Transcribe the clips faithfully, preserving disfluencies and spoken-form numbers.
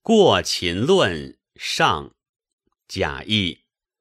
过秦论上，贾谊。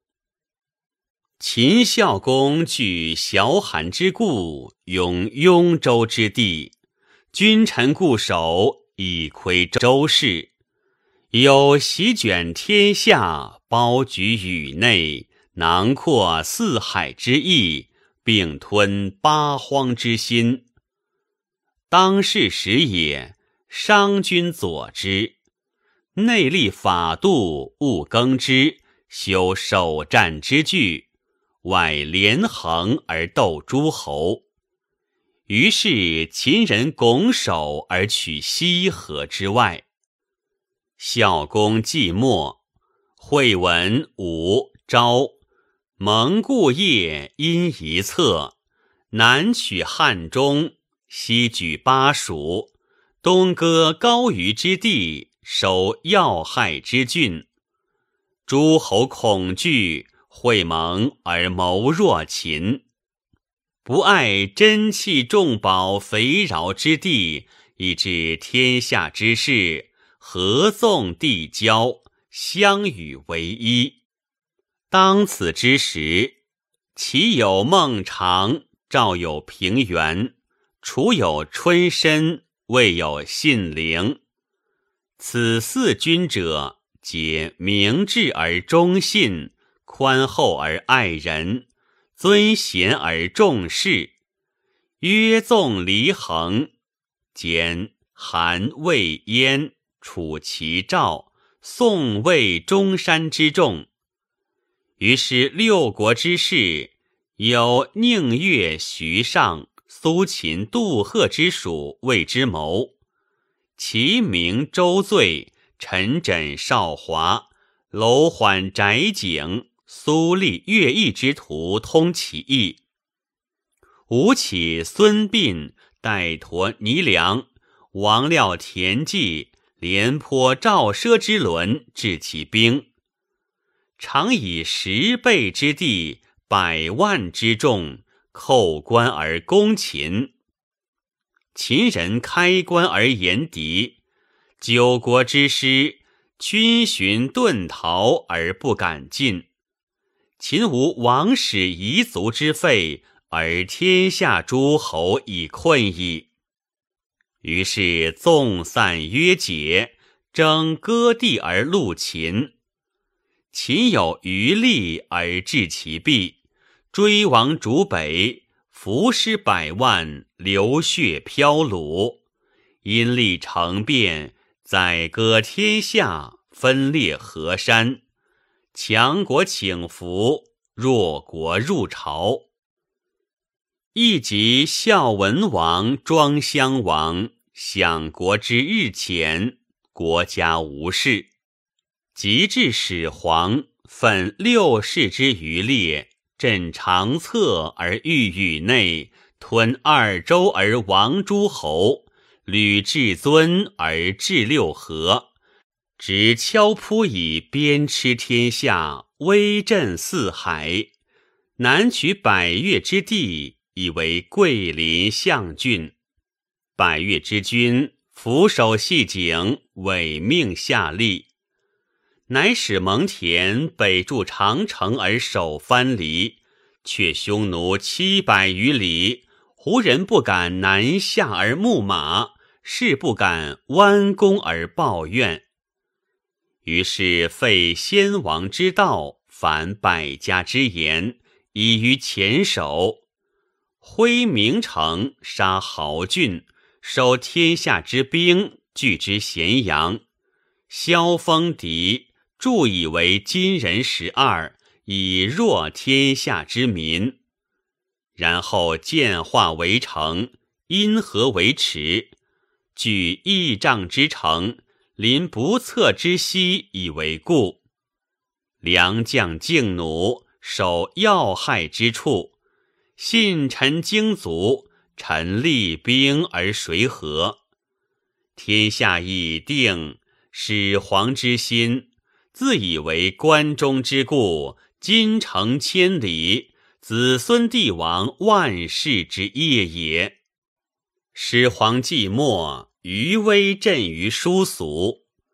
秦孝公据崤函之固，拥雍州之地，君臣固守，以窥周室。有席卷天下，包举宇内，囊括四海之意，并吞八荒之心。当世时也，商君佐之。内立法度，务耕之，修守战之具，外连横而斗诸侯。于是秦人拱手而取西河之外。孝公既没，惠文、武、昭蒙故业因一策，南取汉中，西举巴蜀，东割高于之地，守要害之郡。诸侯恐惧，会盟而谋弱秦。不爱珍器重宝肥饶之地，以致天下之士合纵递交，相与为一。当此之时，齐有孟尝，赵有平原，楚有春申，魏有信陵。此四君者，皆明智而忠信，宽厚而爱人，尊贤而重士，约纵离衡，兼韩魏燕楚齐赵宋魏中山之众。于是六国之士，有宁越、徐尚、苏秦、杜赫之属为之谋。齐名周醉、陈轸、少华、楼缓、翟景、苏厉、乐毅之徒通其意。吴起、孙膑、带陀、倪良、王廖、田忌、廉颇、赵奢之轮治其兵。常以十倍之地，百万之众，叩关而攻秦。秦人开关而言敌，九国之师，军寻遁逃而不敢进。秦无王室遗族之废，而天下诸侯已困矣。于是纵散约解，争割地而戮秦。秦有余力而制其弊，追王逐北，伏尸百万，流血飘虏。因利成变，宰割天下，分裂河山。强国请服，弱国入朝。亦及孝文王、庄襄王，享国之日浅，国家无事。及至始皇，奋六世之余烈，镇长策而御宇内，吞二周而亡诸侯，履至尊而治六合，执敲扑以鞭笞天下，威震四海。南取百越之地，以为桂林象郡。百越之君俯首系颈，委命下吏。乃使蒙恬北筑长城而守藩篱，却匈奴七百余里，胡人不敢南下而牧马，士不敢弯弓而抱怨。于是废先王之道，反百家之言，以于前手。挥名城，杀豪俊，收天下之兵，据之咸阳。萧封敌，铸以为金人十二，以弱天下之民。然后建化为城，因河为池，据益丈之城，临不测之溪以为固。良将劲弩，守要害之处。信臣精卒，臣立兵而谁和？天下已定，始皇之心，自以为关中之固，金城千里，子孙帝王万世之业也。始皇既没，余威震于殊俗。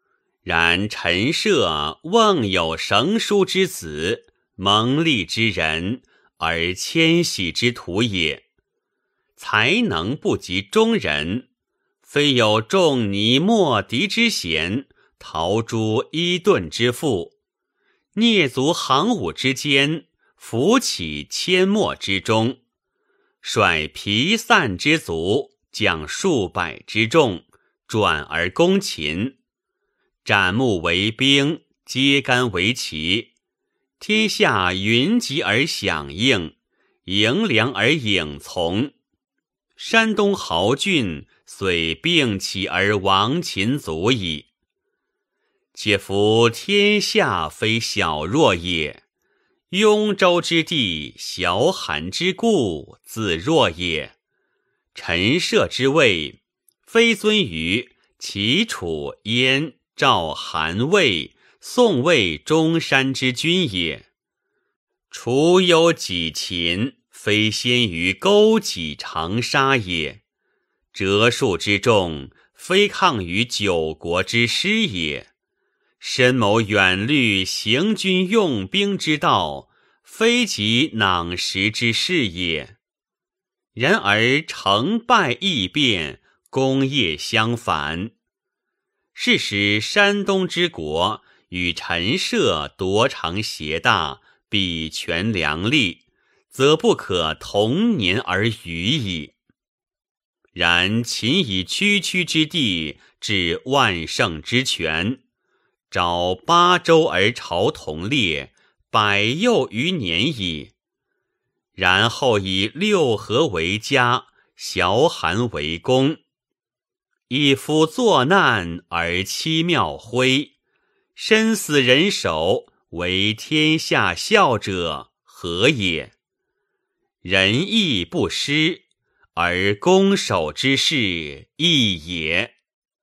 然陈涉瓮有绳书之子，蒙利之人，而迁徙之徒也。才能不及中人，非有仲尼莫敌之贤，陶朱伊顿之富，蹑足行伍之间，扶起阡陌之中，率疲散之卒，将数百之众，转而攻秦，斩木为兵，揭竿为旗，天下云集而响应，迎凉而影从。山东豪俊遂并起而亡秦族矣。且夫天下非小弱也，雍州之地，小罕之故，自弱也。陈涉之位，非尊于齐楚燕赵韩魏宋魏中山之君也。除忧己秦，非先于勾稽长沙也。折数之众，非抗于九国之师也。深谋远虑，行军用兵之道，非及囊实之事也。然而成败易变，功业相反。是使山东之国与陈涉夺长挟大，比权量力，则不可同年而语矣。然秦以区区之地至万乘之权，召八州而朝同列，百又余年矣。然后以六合为家，小罕为公，以夫作难而妻庙徽，身死人手，为天下笑者，何也？仁义不施，而攻守之事异也。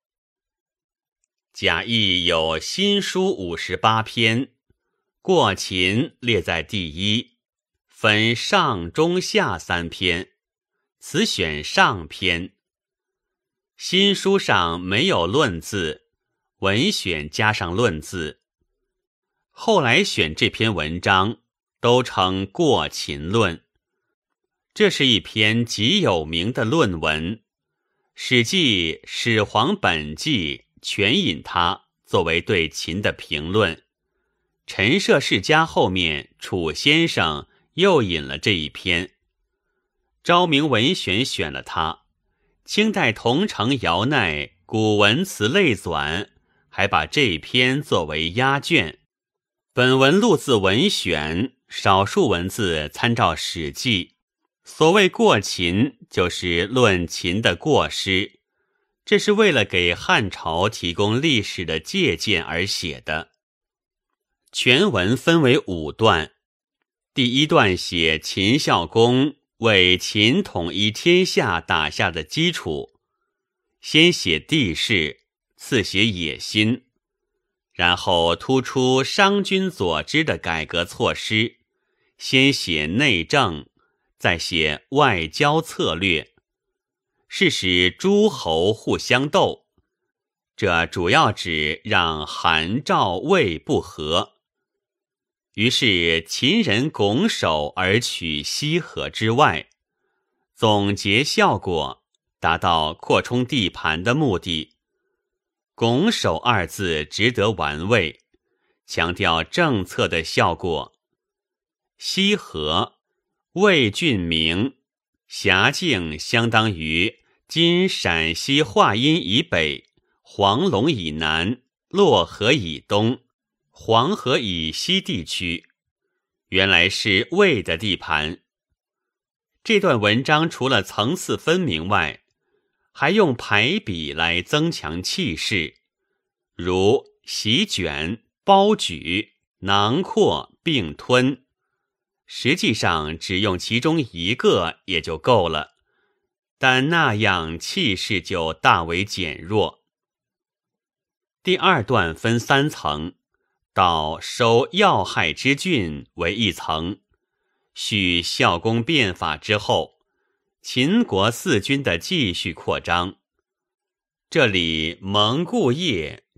贾谊有新书五十八篇，过秦列在第一，分上中下三篇，此选上篇。新书上没有论字，文选加上论字。后来选这篇文章，都称过秦论。这是一篇极有名的论文，《史记·始皇本纪》全引它作为对秦的评论。陈涉世家后面楚先生又引了这一篇，昭明文选选了它，清代桐城尧鼐《古文词类纂》还把这一篇作为压卷。本文录自文选，少数文字参照《史记》。所谓过秦，就是论秦的过失，这是为了给汉朝提供历史的借鉴而写的。全文分为五段，第一段写秦孝公为秦统一天下打下的基础，先写地势，次写野心，然后突出商君佐之的改革措施，先写内政，再写外交策略，是使诸侯互相斗。这主要指让韩赵魏不和。于是秦人拱手而取西河之外，总结效果，达到扩充地盘的目的。拱手二字值得玩味，强调政策的效果。西河，魏郡名，辖境相当于今陕西华阴以北，黄龙以南，洛河以东，黄河以西地区，原来是魏的地盘。这段文章除了层次分明外，还用排比来增强气势，如席卷、包举、囊括、并吞。实际上只用其中一个也就够了，但那样气势就大为减弱。第二段分三层，到收要害之郡为一层，续孝公变法之后，秦国四军的继续扩张。这里蒙故业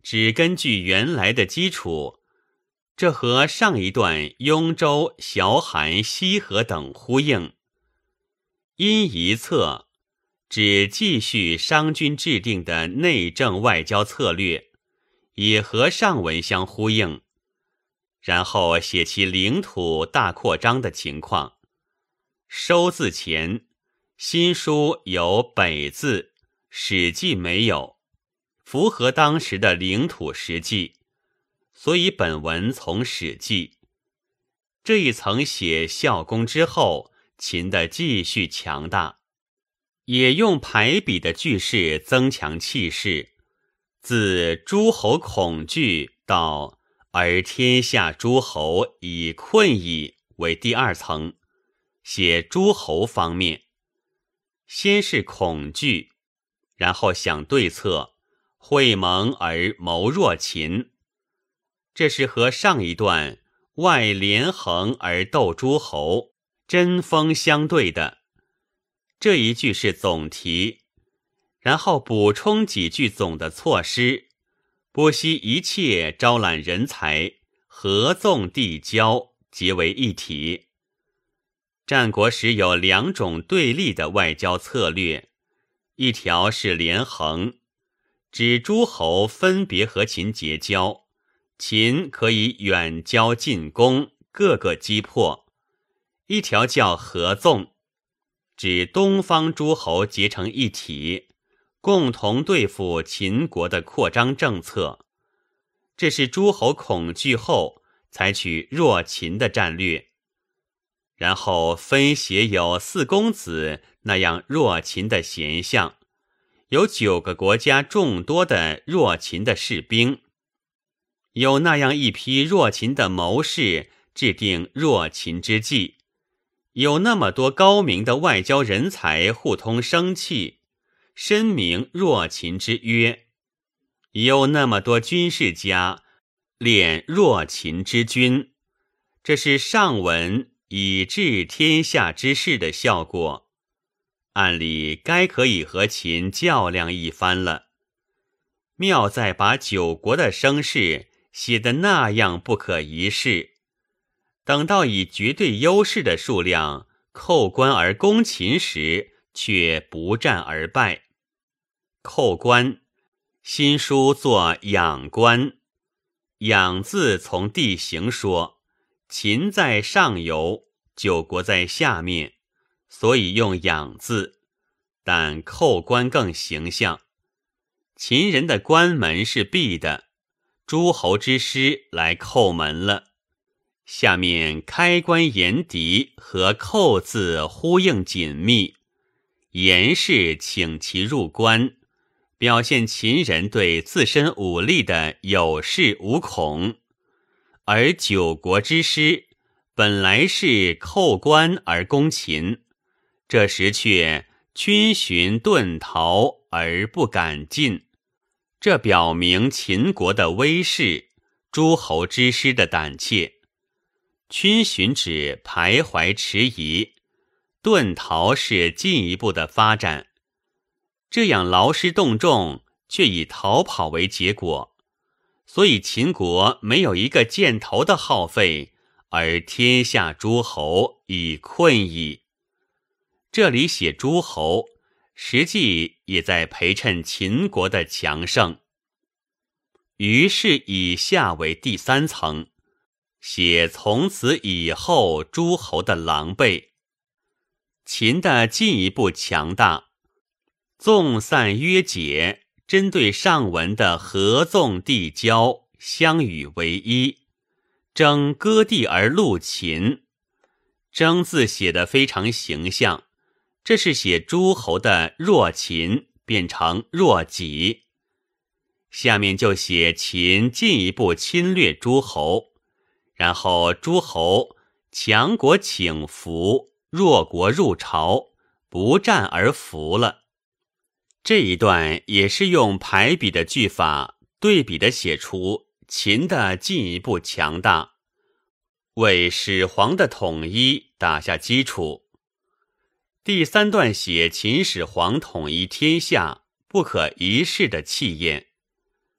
只根据原来的基础，这和上一段雍州、崤函、西河等呼应。因一策只继续商君制定的内政外交策略，也和上文相呼应，然后写其领土大扩张的情况。收字前，新书有北字，史记没有，符合当时的领土实际，所以本文从史记。这一层写孝公之后，秦的继续强大，也用排比的句式增强气势。自诸侯恐惧到而天下诸侯已困矣为第二层，写诸侯方面。先是恐惧，然后想对策，会盟而谋弱秦。这是和上一段外连横而斗诸侯，针锋相对的。这一句是总题，然后补充几句总的措施，不惜一切招揽人才，合纵递交，结为一体。战国时有两种对立的外交策略，一条是连横，指诸侯分别和秦结交，秦可以远交近攻，各个击破；一条叫合纵，指东方诸侯结成一体，共同对付秦国的扩张政策。这是诸侯恐惧后采取弱秦的战略。然后分写有四公子那样弱秦的贤相，有九个国家众多的弱秦的士兵，有那样一批弱秦的谋士制定弱秦之计，有那么多高明的外交人才互通生气，申明弱秦之约，有那么多军事家练弱秦之军。这是上文以治天下之事的效果，按理该可以和秦较量一番了。妙在把九国的声势写得那样不可一世，等到以绝对优势的数量扣关而攻秦时，却不战而败。扣关，新书作仰关，仰字从地形说，秦在上游，九国在下面，所以用仰字，但扣关更形象。秦人的关门是闭的，诸侯之师来叩门了。下面开关言敌和扣字呼应紧密，言是请其入关，表现秦人对自身武力的有恃无恐。而九国之师本来是扣关而攻秦，这时却军寻遁逃而不敢进，这表明秦国的威势，诸侯之师的胆怯。军寻指徘徊迟疑，遁逃是进一步的发展。这样劳师动众，却以逃跑为结果，所以秦国没有一个箭头的耗费，而天下诸侯已困矣。这里写诸侯，实际也在陪衬秦国的强盛。于是以下为第三层，写从此以后诸侯的狼狈。秦的进一步强大，纵散约解，针对上文的合纵递交，相与为一，争割地而戮秦。争字写得非常形象，这是写诸侯的弱秦变成弱己。下面就写秦进一步侵略诸侯，然后诸侯强国请服，弱国入朝，不战而服了。这一段也是用排比的句法对比的写出秦的进一步强大，为始皇的统一打下基础。第三段写秦始皇统一天下不可一世的气焰。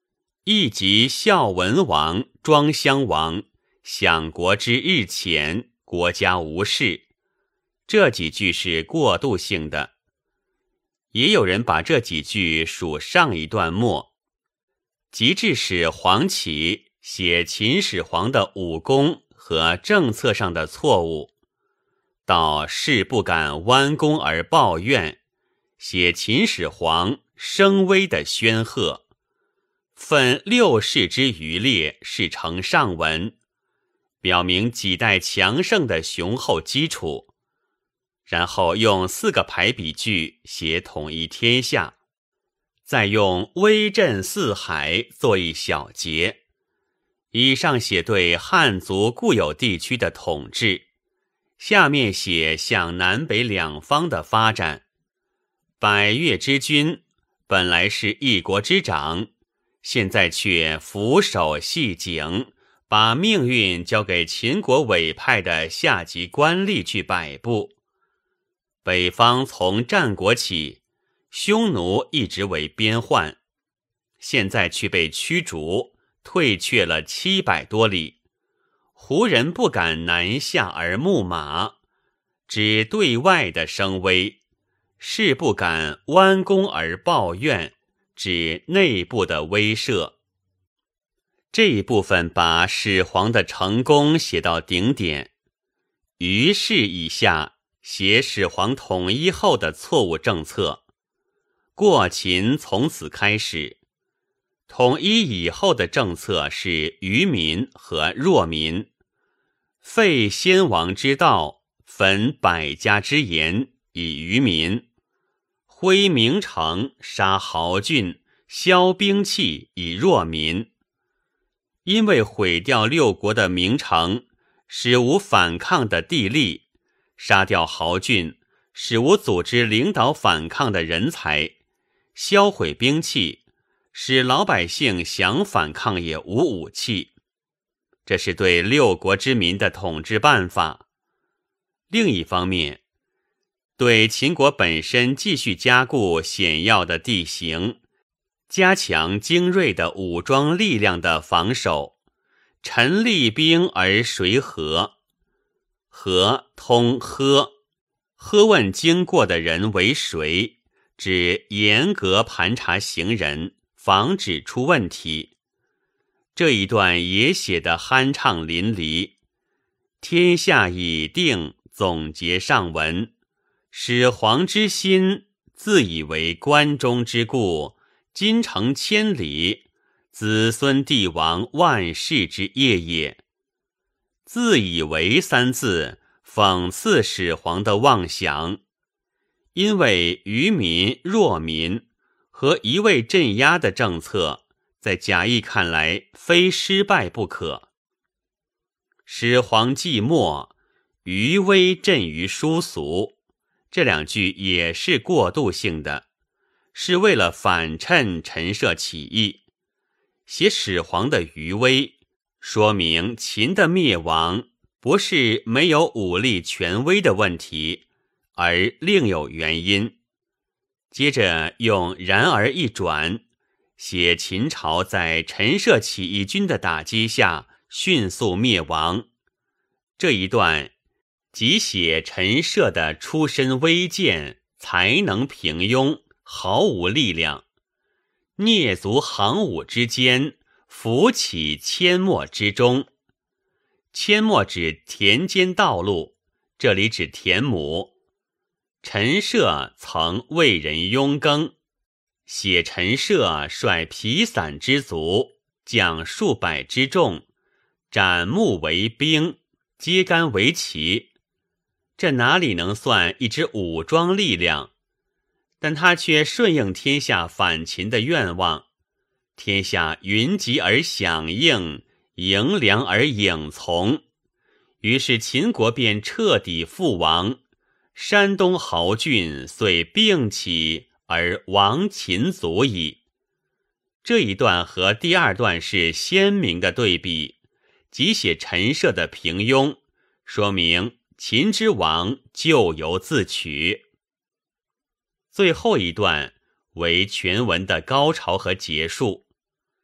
亦及孝文王、庄襄王，享国之日浅，国家无事。这几句是过渡性的。也有人把这几句属上一段末。及至使黄启写秦始皇的武功和政策上的错误，到事不敢弯弓而抱怨，写秦始皇声威的宣赫，分六世之余烈是成上文，表明几代强盛的雄厚基础。然后用四个排比句写统一天下，再用威震四海做一小节。以上写对汉族固有地区的统治，下面写向南北两方的发展。百越之君本来是一国之长，现在却俯首系颈，把命运交给秦国委派的下级官吏去摆布。北方从战国起，匈奴一直为边患，现在却被驱逐，退却了七百多里。胡人不敢南下而牧马，指对外的声威；士不敢弯弓而抱怨，指内部的威慑。这一部分把始皇的成功写到顶点，于是以下写始皇统一后的错误政策。过秦从此开始，统一以后的政策是愚民和弱民，废先王之道，焚百家之言，以愚民；挥名城，杀豪俊，削兵器，以弱民。因为毁掉六国的名城，使无反抗的地利，杀掉豪俊，使无组织领导反抗的人才，销毁兵器，使老百姓想反抗也无武器。这是对六国之民的统治办法。另一方面，对秦国本身继续加固险要的地形，加强精锐的武装力量的防守。陈立兵而谁和？和通喝，喝问经过的人为谁，指严格盘查行人，防止出问题。这一段也写得酣畅淋漓。天下已定，总结上文。始皇之心，自以为关中之故，今承千里，子孙帝王万世之业也。自以为三字讽刺始皇的妄想，因为愚民弱民和一味镇压的政策，在贾谊看来非失败不可。始皇既末，余威震于殊俗，这两句也是过渡性的，是为了反衬陈涉起义。写始皇的余威，说明秦的灭亡不是没有武力权威的问题，而另有原因。接着用然而一转，写秦朝在陈涉起义军的打击下迅速灭亡。这一段即写陈涉的出身微贱，才能平庸，毫无力量，蹑足行伍之间，浮起阡陌之中。阡陌指田间道路，这里指田亩。陈涉曾为人拥耕，写陈涉率疲散之卒，将数百之众，斩木为兵，揭竿为旗。这哪里能算一支武装力量？但他却顺应天下反秦的愿望，天下云集而响应，迎良而影从，于是秦国便彻底覆亡，山东豪俊遂并起而亡秦族矣。这一段和第二段是鲜明的对比，即写陈涉的平庸，说明秦之亡咎由自取。最后一段为全文的高潮和结束。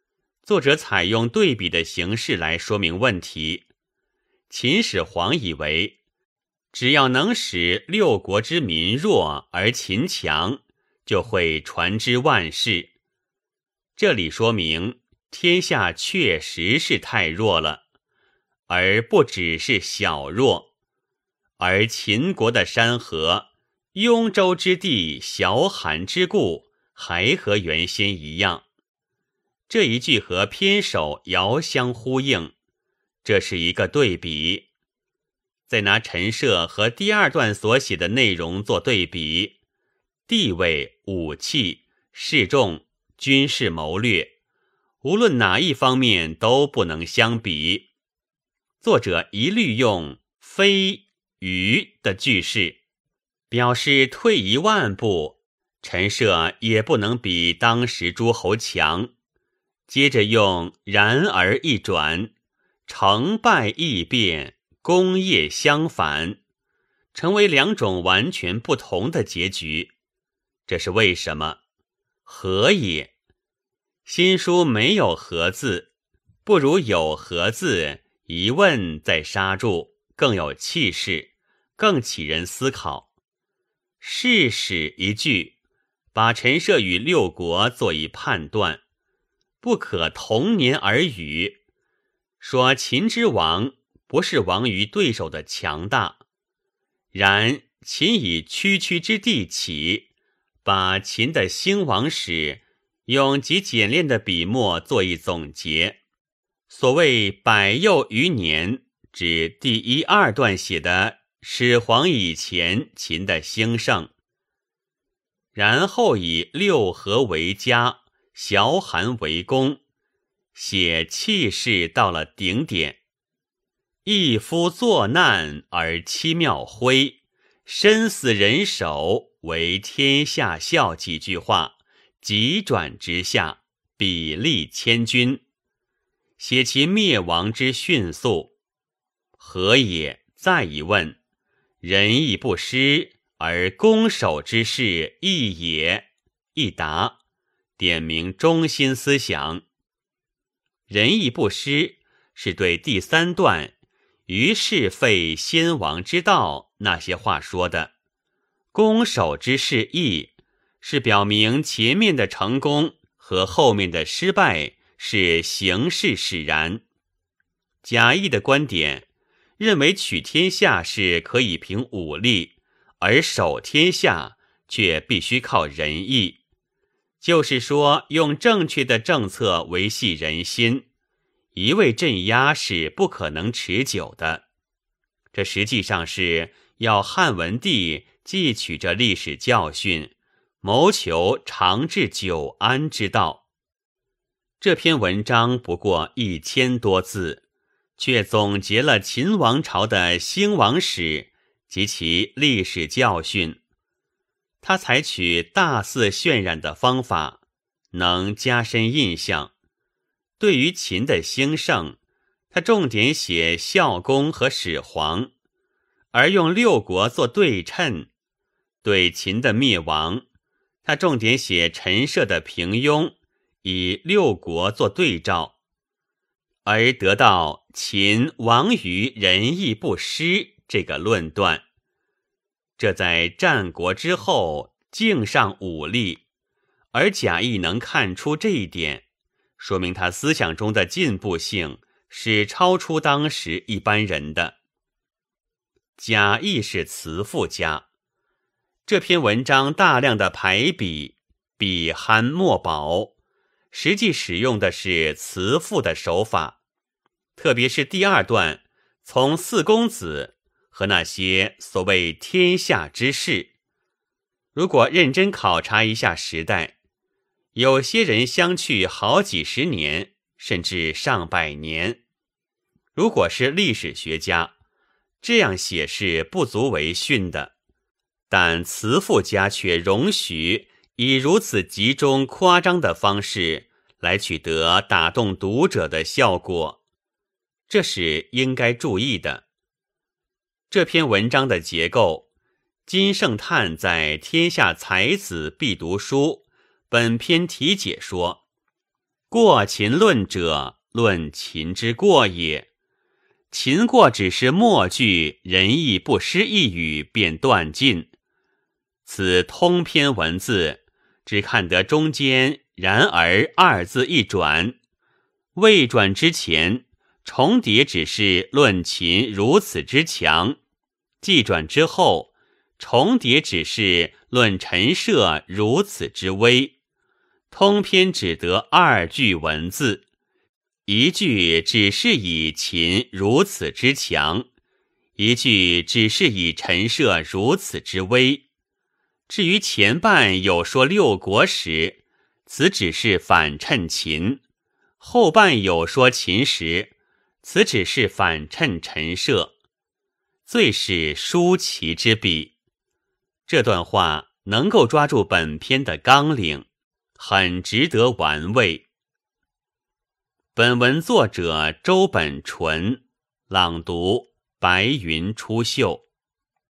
作者采用对比的形式来说明问题。秦始皇以为，只要能使六国之民弱而秦强，就会传之万世。这里说明天下确实是太弱了，而不只是小弱。而秦国的山河，雍州之地，小罕之故，还和原先一样。这一句和篇首遥相呼应，这是一个对比。再拿陈涉和第二段所写的内容做对比，地位、武器、示众、军事谋略，无论哪一方面都不能相比。作者一律用非、于的句式，表示退一万步，陈涉也不能比当时诸侯强。接着用然而一转，成败异变，功业相反，成为两种完全不同的结局。这是为什么？何也？新书没有何字，不如有何字，一问再刹住，更有气势，更启人思考。是使一句，把陈涉与六国做一判断，不可同年而语，说秦之亡不是亡于对手的强大，然秦以区区之地起，把秦的兴亡史用极简练的笔墨做一总结。所谓百又余年，指第一二段写的始皇以前秦的兴盛，然后以六合为家，小罕为功，写气势到了顶点。一夫作难而七庙徽，身死人手为天下笑几句话，急转直下，比例千钧，写其灭亡之迅速。何也？再一问，仁义不施而攻守之势异也，一答，点明中心思想。仁义不施是对第三段于是废先王之道那些话说的，攻守之势异是表明前面的成功和后面的失败是形势使然。贾谊的观点认为取天下是可以凭武力，而守天下却必须靠仁义，就是说用正确的政策维系人心，一味镇压是不可能持久的。这实际上是要汉文帝汲取这历史教训，谋求长治久安之道。这篇文章不过一千多字，却总结了秦王朝的兴亡史及其历史教训。他采取大肆渲染的方法，能加深印象。对于秦的兴盛，他重点写孝公和始皇，而用六国做对称。对秦的灭亡，他重点写陈涉的平庸，以六国做对照，而得到秦亡于仁义不施这个论断。这在战国之后敬上武力，而贾谊能看出这一点，说明他思想中的进步性是超出当时一般人的。贾谊是辞赋家，这篇文章大量的排比，笔酣墨饱，实际使用的是辞赋的手法，特别是第二段，从四公子和那些所谓天下之事。如果认真考察一下时代，有些人相去好几十年，甚至上百年。如果是历史学家，这样写是不足为训的，但辞赋家却容许以如此集中夸张的方式来取得打动读者的效果，这是应该注意的。这篇文章的结构，金圣叹在《天下才子必读书》本篇题解说， 过秦论者，论秦之过也。秦过只是末句仁义不失一语便断尽。此通篇文字，只看得中间然而二字一转，未转之前重叠只是论秦如此之强，既转之后重叠只是论陈涉如此之微。通篇只得二句文字，一句只是以秦如此之强，一句只是以陈涉如此之微。至于前半有说六国时，此只是反衬秦；后半有说秦时，此只是反衬陈涉，最是舒淇之笔。这段话能够抓住本篇的纲领，很值得玩味。本文作者周本纯，朗读白云出岫。